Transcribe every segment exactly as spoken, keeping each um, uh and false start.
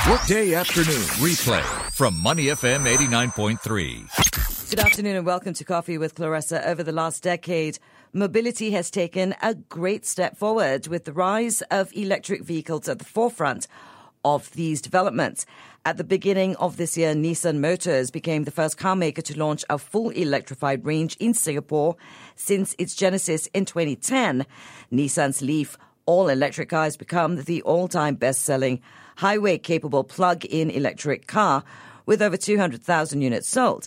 Workday Afternoon Replay from Money F M eighty-nine point three. Good afternoon and welcome to Coffee with Clarissa. Over the last decade, mobility has taken a great step forward with the rise of electric vehicles at the forefront of these developments. At the beginning of this year, Nissan Motors became the first car maker to launch a full electrified range in Singapore since its genesis in twenty ten. Nissan's Leaf all-electric car has become the all-time best-selling highway-capable plug-in electric car with over two hundred thousand units sold.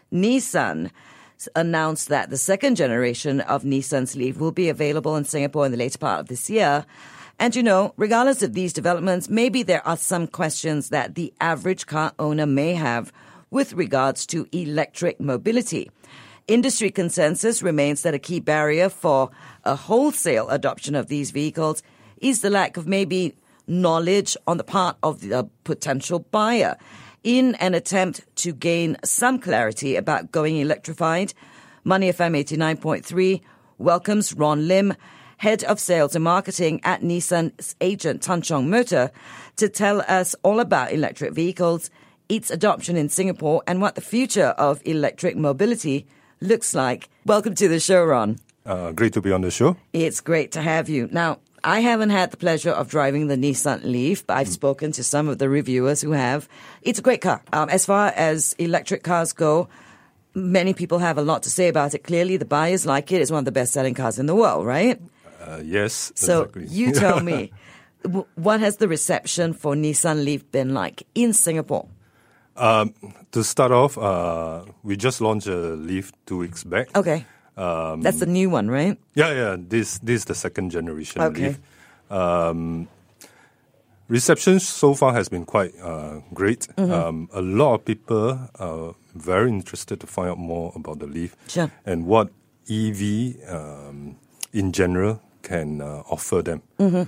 Nissan announced that the second generation of Nissan's Leaf will be available in Singapore in the later part of this year. And you know, regardless of these developments, maybe there are some questions that the average car owner may have with regards to electric mobility. Industry consensus remains that a key barrier for a wholesale adoption of these vehicles is the lack of maybe knowledge on the part of the potential buyer. In an attempt to gain some clarity about going electrified, Money F M eighty-nine point three welcomes Ron Lim, Head of Sales and Marketing at Nissan's agent Tan Chong Motor, to tell us all about electric vehicles, its adoption in Singapore, and what the future of electric mobility looks like. Welcome to the show, Ron. Uh, great to be on the show. It's great to have you. Now, I haven't had the pleasure of driving the Nissan Leaf, but I've mm. spoken to some of the reviewers who have. It's a great car. Um, as far as electric cars go, many people have a lot to say about it. Clearly, the buyers like it. It's one of the best-selling cars in the world, right? Uh, yes, So exactly. you tell me, w- what has the reception for Nissan Leaf been like in Singapore? Um, to start off, uh, we just launched a Leaf two weeks back. Okay. Um, That's the new one, right? Yeah, yeah. This this is the second generation Okay. Leaf. Um, reception so far has been quite uh, great. Mm-hmm. Um, a lot of people are very interested to find out more about the Leaf Sure. and what E V um, in general can uh, offer them. Mm-hmm.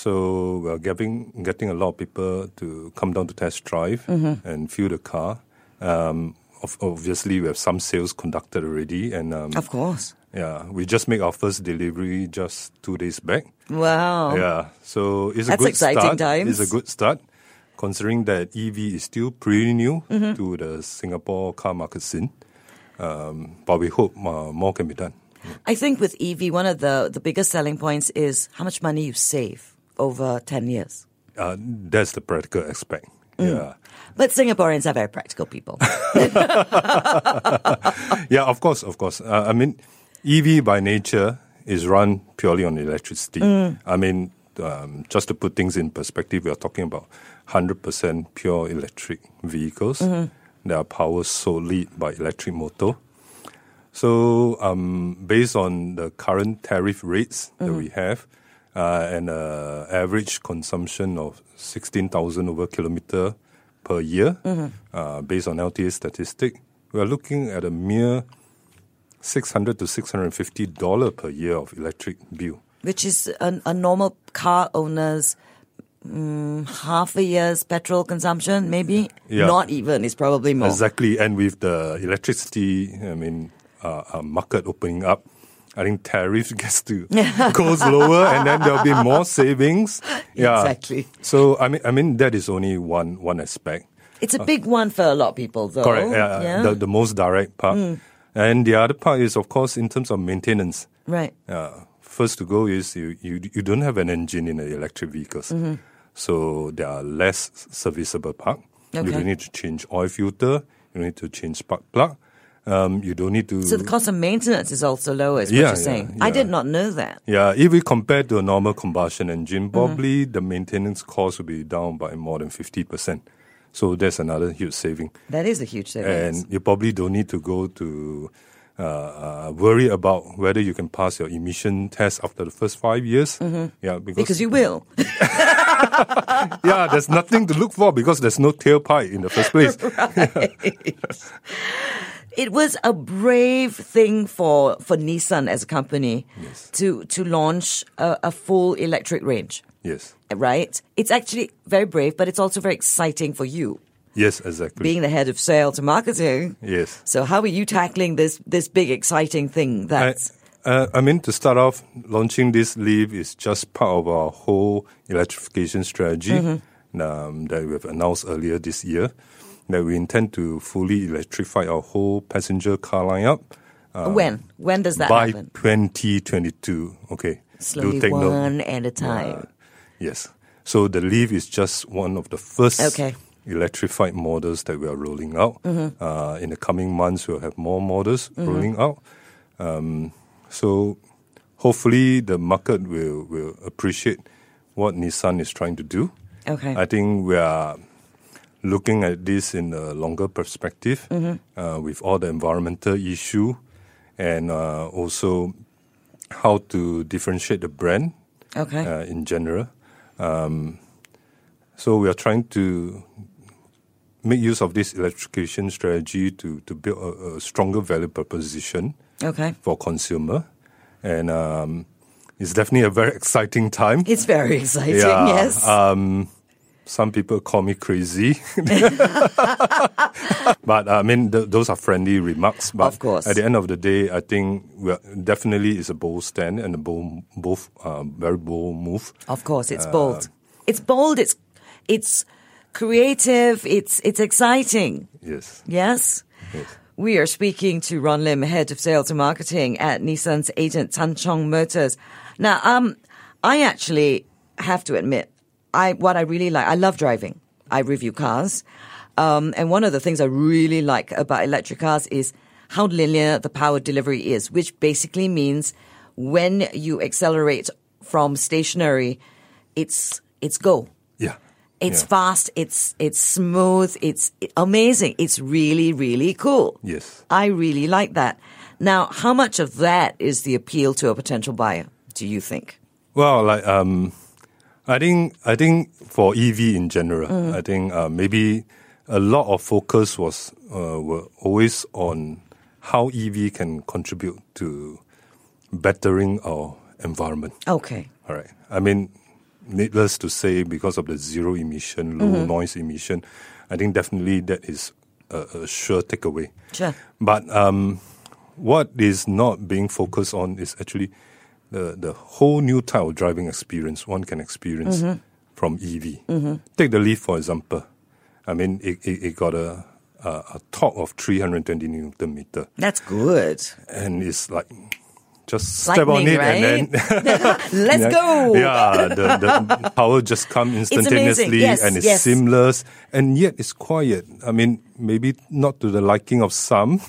So we're getting getting a lot of people to come down to test drive Mm-hmm. and feel the car. Um, of, obviously, we have some sales conducted already, and um, Of course. yeah, we just make our first delivery just two days back. Wow. Yeah, so it's a That's good exciting start. times. It's a good start, considering that E V is still pretty new Mm-hmm. to the Singapore car market scene. Um, but we hope uh, more can be done. I think with E V, one of the, the biggest selling points is how much money you save over ten years. Uh, that's the practical aspect. Mm. Yeah. But Singaporeans are very practical people. Yeah, of course, of course. Uh, I mean, E V by nature is run purely on electricity. Mm. I mean, um, just to put things in perspective, we are talking about one hundred percent pure electric vehicles Mm-hmm. that are powered solely by electric motor. So, um, based on the current tariff rates that Mm-hmm. we have, uh, and uh, average consumption of sixteen thousand over kilometer per year, Mm-hmm. uh, based on L T A statistic, we are looking at a mere six hundred to six hundred fifty dollars per year of electric bill. Which is a, a normal car owner's mm, half a year's petrol consumption, maybe? Yeah. Not even, it's probably more. Exactly, and with the electricity, I mean, uh, uh, market opening up, I think tariff gets to goes lower, and then there'll be more savings. Yeah. Exactly. So I mean, I mean that is only one one aspect. It's a big one for a lot of people, though. Correct. Yeah, Yeah? The, the most direct part, and the other part is, of course, in terms of maintenance. Right. Uh, first to go is you, you you don't have an engine in the electric vehicles, Mm-hmm. so there are less serviceable part. You Okay. don't need to change oil filter. You don't need to change spark plug. Um, you don't need to. So the cost of maintenance is also lower, is what Yeah, you're saying. yeah, I yeah. did not know that. Yeah, if we compare to a normal combustion engine, Mm-hmm. probably the maintenance cost will be down by more than fifty percent. So that's another huge saving. That is a huge savings. And you probably don't need to go to uh, uh, worry about whether you can pass your emission test after the first five years. Mm-hmm. Yeah, because, Because you will. yeah, there's nothing to look for because there's no tailpipe in the first place. It was a brave thing for, for Nissan as a company Yes. to, to launch a, a full electric range, Yes, right? It's actually very brave, but it's also very exciting for you, yes, exactly. being the head of sales and marketing. yes. So how are you tackling this this big exciting thing? I, That's uh, I mean, to start off, launching this Leaf is just part of our whole electrification strategy. um, that we have announced earlier this year, that we intend to fully electrify our whole passenger car lineup. Um, when? When does that by happen? By twenty twenty-two. Okay. Slowly, do take one note. at a time. Uh, yes. So the Leaf is just one of the first okay. electrified models that we are rolling out. Mm-hmm. Uh, in the coming months, we'll have more models mm-hmm. rolling out. Um, so hopefully the market will, will appreciate what Nissan is trying to do. Okay. I think we are looking at this in a longer perspective mm-hmm. uh, with all the environmental issue and uh, also how to differentiate the brand okay. uh, in general. Um, so we are trying to make use of this electrification strategy to, to build a, a stronger value proposition okay. for consumer. And um, it's definitely a very exciting time. It's very exciting, yeah, yes. Um, some people call me crazy. But I mean, th- those are friendly remarks. But of course. At the end of the day, I think we're, definitely it's a bold stand and a bold, both uh, very bold move. Of course, it's uh, bold. It's bold. It's it's creative. It's it's exciting. Yes. Yes. Yes. We are speaking to Ron Lim, head of sales and marketing at Nissan's agent Tan Chong Motors. Now, um, I actually have to admit, I what I really like. I love driving. I review cars. Um, and one of the things I really like about electric cars is how linear the power delivery is, which basically means when you accelerate from stationary, it's it's go. Yeah. It's yeah. fast, it's it's smooth, it's amazing. It's really, really cool. Yes. I really like that. Now, how much of that is the appeal to a potential buyer, do you think? Well, like um, I think I think for E V in general, mm. I think uh, maybe a lot of focus was uh, were always on how E V can contribute to bettering our environment. Okay. All right. I mean, needless to say, because of the zero emission, low mm-hmm. noise emission, I think definitely that is a, a sure takeaway. Sure. But um, what is not being focused on is actually the, the whole new type of driving experience one can experience mm-hmm. from E V. Mm-hmm. Take the Leaf, for example. I mean, it, it, it got a, a, a torque of three hundred twenty newton meter. That's good. And it's like, just step Lightning, on it right? and then... Let's yeah, go! Yeah, the, the power just comes instantaneously yes, and it's yes. seamless. And yet it's quiet. I mean, maybe not to the liking of some.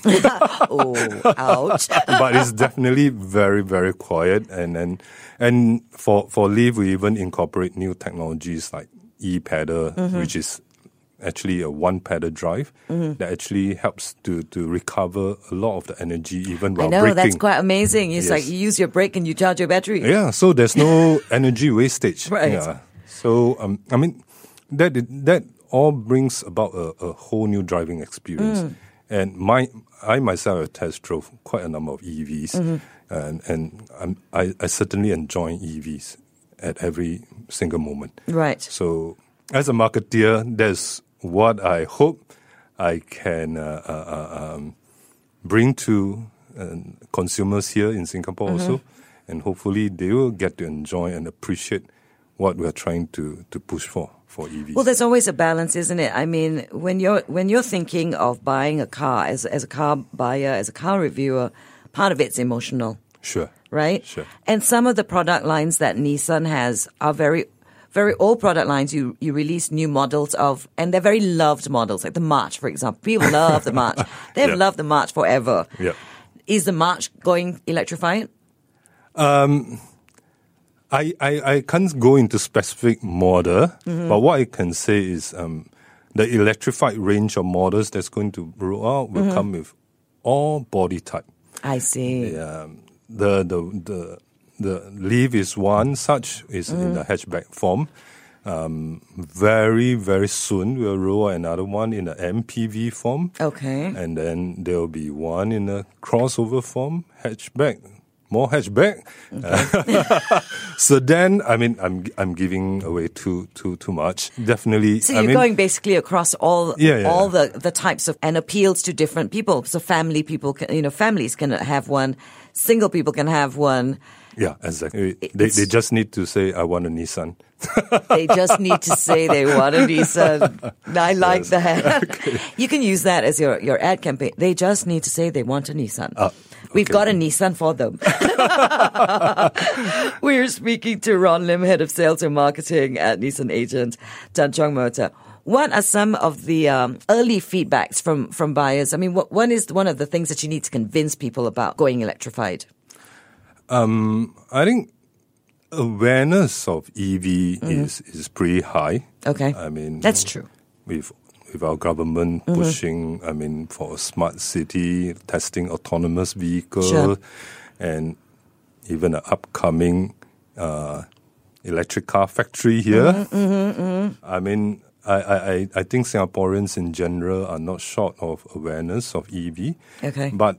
Oh, ouch. But it's definitely very, very quiet. And and, and for, for Leaf, we even incorporate new technologies like e-pedal, mm-hmm. which is actually a one-pedal drive mm-hmm. that actually helps to, to recover a lot of the energy even while I know, braking. That's quite amazing. It's yes. like you use your brake and you charge your battery. Yeah, so there's no energy wastage. Right. Yeah. So, um, I mean, that that all brings about a, a whole new driving experience. Mm. And my I myself have test drove quite a number of E Vs, mm-hmm. and, and I'm, I, I certainly enjoy E Vs at every single moment. Right. So, as a marketeer, that's what I hope I can uh, uh, um, bring to uh, consumers here in Singapore mm-hmm. also, and hopefully they will get to enjoy and appreciate what we are trying to, to push for for E Vs. Well, there's always a balance, isn't it? I mean, when you're when you're thinking of buying a car as as a car buyer, as a car reviewer, part of it's emotional. Sure. Right? Sure. And some of the product lines that Nissan has are very Very old product lines you, you release new models of, and they're very loved models, like the March, for example. People love the March. They've yep. loved the March forever. Yep. Is the March going electrified? Um, I, I, I can't go into specific model, mm-hmm. but what I can say is um, the electrified range of models that's going to roll out will mm-hmm. come with all body type. I see. The, um, the, the, the, The Leaf is one such, is mm. in the hatchback form. Um, very, very soon we'll roll another one in the M P V form. Okay. And then there will be one in a crossover form, hatchback, more hatchback. Okay. Uh, so then, I mean, I'm I'm giving away too too too much. Definitely. So you're I mean, going basically across all yeah, yeah, all yeah. the, the types of and appeals to different people. So family people, can, you know, families can have one, single people can have one. Yeah, exactly. They, they just need to say, I want a Nissan. They just need to say they want a Nissan. I like yes. that. Okay. You can use that as your, your ad campaign. They just need to say they want a Nissan. Uh, okay. We've got a Nissan for them. We're speaking to Ron Lim, Head of Sales and Marketing at Nissan Agent, Tan Chong Motor. What are some of the um, early feedbacks from, from buyers? I mean, what, what is one of the things that you need to convince people about going electrified? Um, I think awareness of E V mm-hmm. is, is pretty high. Okay. I mean, that's true. With, with our government mm-hmm. pushing, I mean, for a smart city, testing autonomous vehicles, sure. and even an upcoming uh, electric car factory here. Mm-hmm, mm-hmm, mm-hmm. I mean, I, I, I think Singaporeans in general are not short of awareness of E V. Okay. But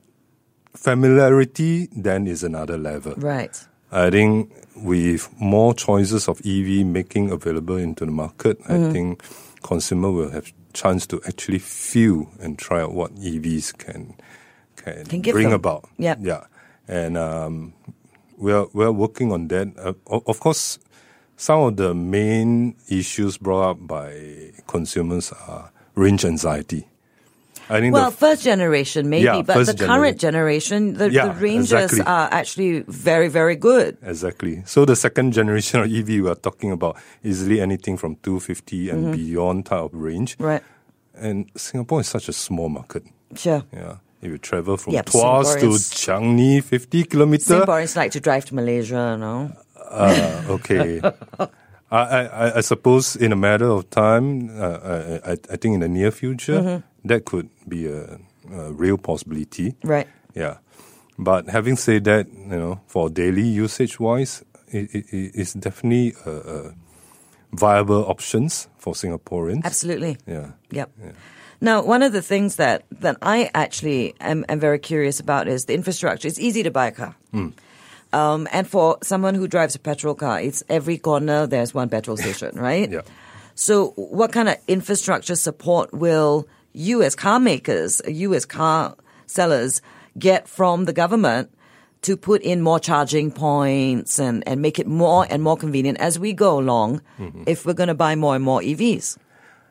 familiarity then is another level. Right. I think with more choices of E V making available into the market, mm-hmm. I think consumer will have chance to actually feel and try out what E Vs can can, can give bring them. about. Yep. Yeah. And um, we're we're working on that. Uh, of course, some of the main issues brought up by consumers are range anxiety. I think well, the, first generation maybe, yeah, but the genera- current generation, the, yeah, the ranges exactly. are actually very, very good. Exactly. So the second generation of E V, we are talking about easily anything from two fifty and mm-hmm. beyond type of range. Right. And Singapore is such a small market. Sure. Yeah. If you travel from yep, Tuas to Changi, fifty kilometers. Singaporeans like to drive to Malaysia, no? Uh, okay. I, I, I suppose in a matter of time, uh, I, I think in the near future, mm-hmm. that could be a, a real possibility. Right. Yeah. But having said that, you know, for daily usage-wise, it, it, it's definitely a, a viable options for Singaporeans. Absolutely. Yeah. Yep. Yeah. Now, one of the things that, that I actually am, am very curious about is the infrastructure. It's easy to buy a car. Mm. Um, and for someone who drives a petrol car, it's every corner there's one petrol station, right? Yeah. So what kind of infrastructure support will you as car makers, you as car sellers get from the government to put in more charging points and, and make it more and more convenient as we go along mm-hmm. if we're going to buy more and more E Vs?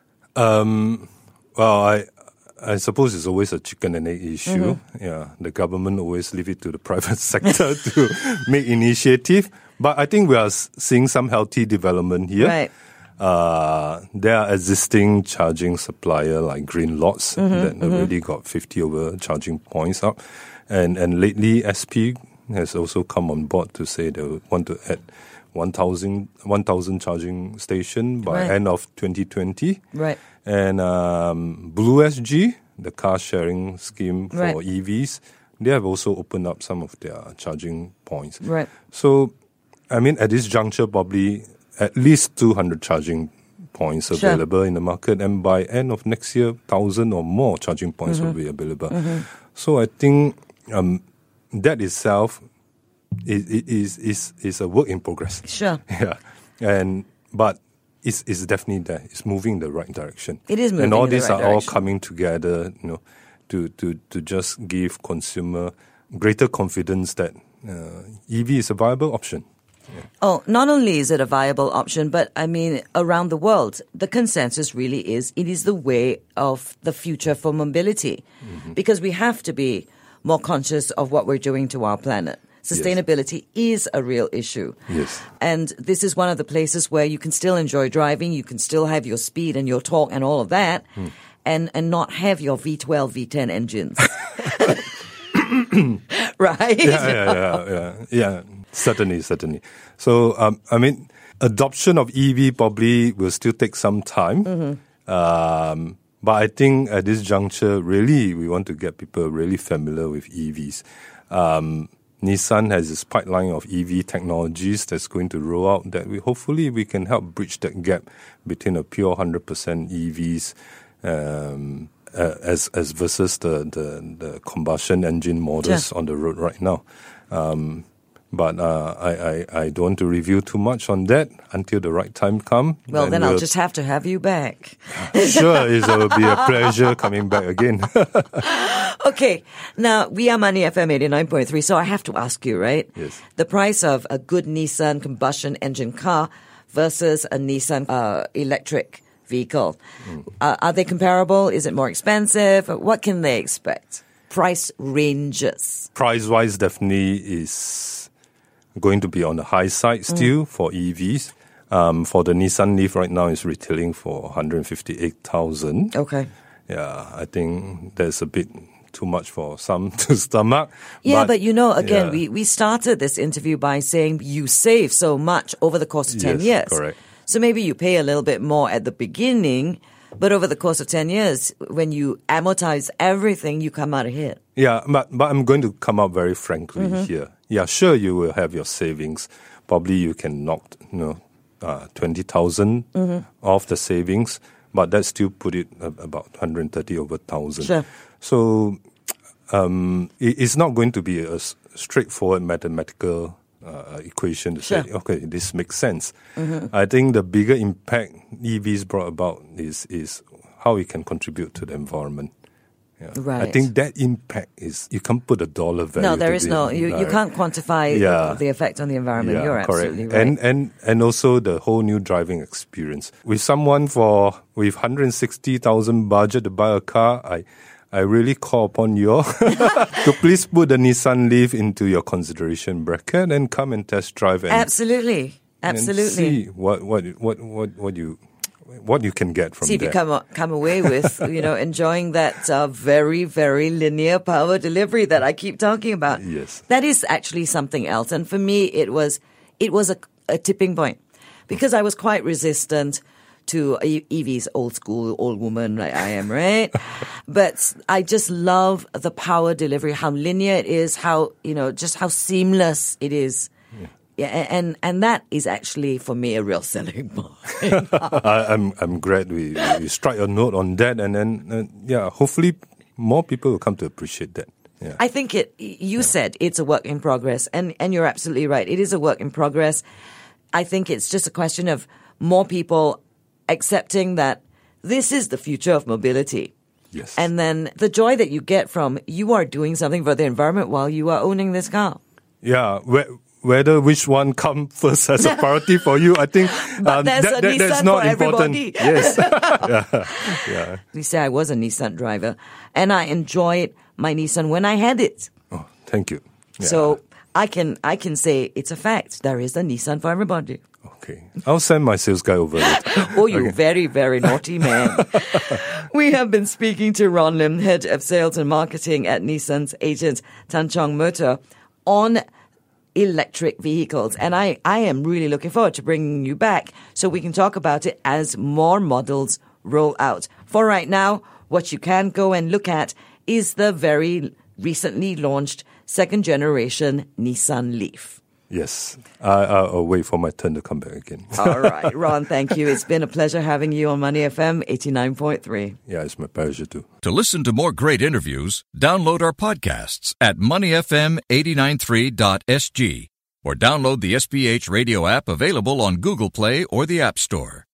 Um, well, I... I suppose it's always a chicken and egg issue. Mm-hmm. Yeah, the government always leave it to the private sector to make initiative. But I think we are seeing some healthy development here. Right. Uh, there are existing charging supplier like Green Lots mm-hmm, that mm-hmm. already got fifty over charging points up. And and lately S P has also come on board to say they want to add one thousand charging station by right. end of twenty twenty. Right. And um, Blue S G, the car sharing scheme for right. E Vs, they have also opened up some of their charging points. Right. So, I mean, at this juncture, probably at least two hundred charging points sure. available in the market. And by end of next year, one thousand or more charging points mm-hmm. will be available. Mm-hmm. So I think um, that itself is, is, is, is a work in progress. Sure. Yeah. And, but It's, it's definitely there. It's moving in the right direction. It is moving and all in the these right are direction. all coming together, you know, to, to, to just give consumer greater confidence that uh, E V is a viable option. Yeah. Oh, not only is it a viable option, but I mean, around the world, the consensus really is it is the way of the future for mobility, mm-hmm. because we have to be more conscious of what we're doing to our planet. Sustainability yes. is a real issue. Yes. And this is one of the places where you can still enjoy driving, you can still have your speed and your torque and all of that, mm. and, and not have your V twelve, V ten engines. Right? Yeah, yeah, yeah, yeah. Yeah, certainly, certainly. So, um, I mean, adoption of E V probably will still take some time. Mm-hmm. Um, but I think at this juncture, really, we want to get people really familiar with E Vs. Um, Nissan has this pipeline of E V technologies that's going to roll out that we hopefully we can help bridge that gap between a pure one hundred percent E Vs um, uh, as as versus the, the, the combustion engine models yeah. on the road right now. Um, But uh, I, I, I don't want to review too much on that until the right time comes. Well, then, then I'll just have to have you back. Sure, it will be a pleasure coming back again. Okay, now we are Money F M eighty-nine point three, so I have to ask you, right? Yes. The price of a good Nissan combustion engine car versus a Nissan uh, electric vehicle. Mm. Uh, are they comparable? Is it more expensive? What can they expect? Price ranges. Price-wise, definitely is going to be on the high side still mm. for E Vs. Um, for the Nissan Leaf right now, it's retailing for one hundred fifty-eight thousand. Okay. Yeah, I think there's a bit too much for some to stomach. Yeah, but, but you know, again, yeah. we, we started this interview by saying you save so much over the course of ten yes, years. Correct. So maybe you pay a little bit more at the beginning, but over the course of ten years, when you amortize everything, you come out ahead. Yeah, but, but I'm going to come out very frankly mm-hmm. here. Yeah, sure, you will have your savings. Probably you can knock, you know, uh, twenty thousand mm-hmm. off the savings, but that still put it about one hundred thirty over one thousand. Sure. So um, it, it's not going to be a straightforward mathematical uh, equation to sure. say, okay, this makes sense. Mm-hmm. I think the bigger impact E Vs brought about is is how it can contribute to the environment. Yeah. Right. I think that impact is, you can't put a dollar value. No, there to is it. no, you, you can't quantify yeah. the effect on the environment. Yeah, You're correct. absolutely right. And, and, and also the whole new driving experience. With someone for, with one hundred sixty thousand budget to buy a car, I, I really call upon you all to please put the Nissan Leaf into your consideration bracket and come and test drive. And, absolutely. Absolutely. And see what, what, what, what, what you, what you can get from See if that. you come come away with, you know, enjoying that uh, very, very linear power delivery that I keep talking about. Yes. That is actually something else. And for me, it was it was a, a tipping point because I was quite resistant to E Vs, old school, old woman like I am, right? But I just love the power delivery, how linear it is, how, you know, just how seamless it is. Yeah. Yeah, and and that is actually for me a real selling point. I, I'm I'm glad we, we strike a note on that, and then uh, yeah, hopefully more people will come to appreciate that. Yeah. I think it. You yeah. said it's a work in progress, and and you're absolutely right. It is a work in progress. I think it's just a question of more people accepting that this is the future of mobility. Yes, and then the joy that you get from you are doing something for the environment while you are owning this car. Yeah. Where, Whether which one come first as a priority for you, I think um, that, that, that's not important. Everybody. Yes. yeah. yeah. You say I was a Nissan driver, and I enjoyed my Nissan when I had it. Oh, thank you. Yeah. So I can I can say it's a fact. There is a Nissan for everybody. Okay. I'll send my sales guy over it. Oh, you okay. very, very naughty man. We have been speaking to Ron Lim, Head of Sales and Marketing at Nissan's agent Tan Chong Motor, on electric vehicles. And I, I am really looking forward to bringing you back so we can talk about it as more models roll out. For right now, what you can go and look at is the very recently launched second generation Nissan Leaf. Yes. I, I'll wait for my turn to come back again. All right, Ron, thank you. It's been a pleasure having you on Money F M eighty-nine point three. Yeah, it's my pleasure too. To listen to more great interviews, download our podcasts at money f m eight nine three dot s g or download the S B H radio app available on Google Play or the App Store.